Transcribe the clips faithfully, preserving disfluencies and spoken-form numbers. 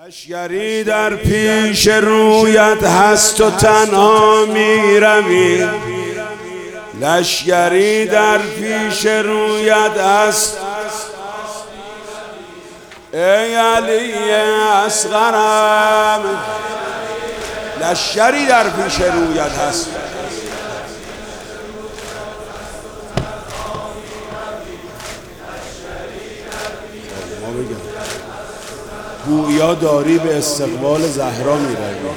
لشگری در پیش رویت هست و تنها می روی. لشگری در پیش رویت هست ای علی اصغرم. لشگری در پیش رویت هست ما بگم گویا داری به استقبال زهرا می روی.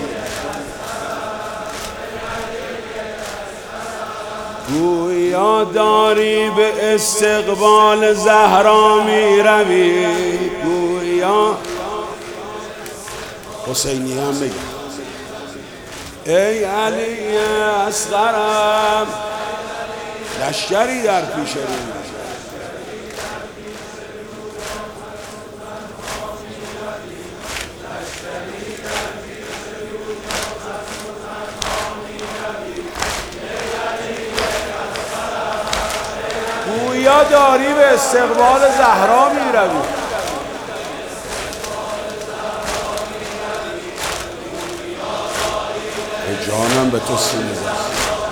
گویا داری به استقبال زهرا می روی. گویا حسینی هم بگم ای علی اصغرم. لشگری در پیش روی گویا داری به استقبال زهرا می روی. ای جانم به تو سینه زد.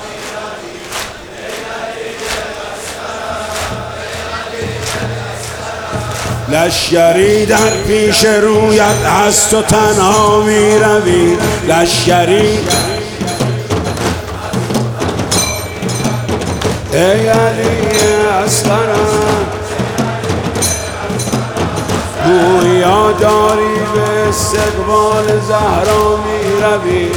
لشگری در پیش رویت هست و تنها می روی. لشگری ای علی اصغرم. گویا داری به استقبال زهرا می روی.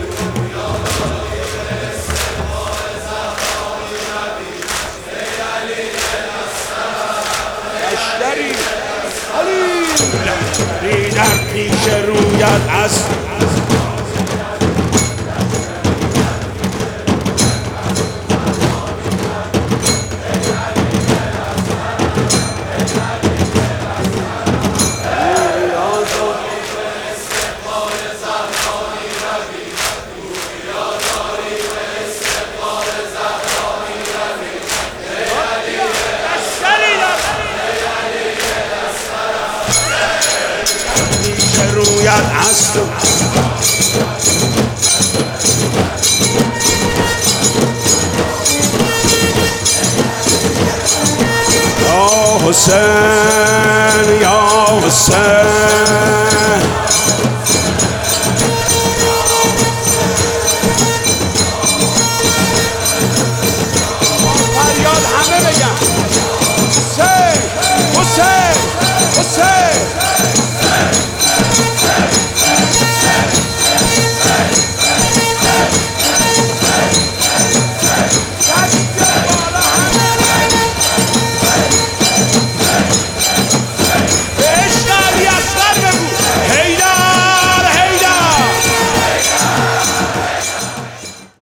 لشگری علی لشگری در پیش رویت هست رویت هست یا حسین یا حسین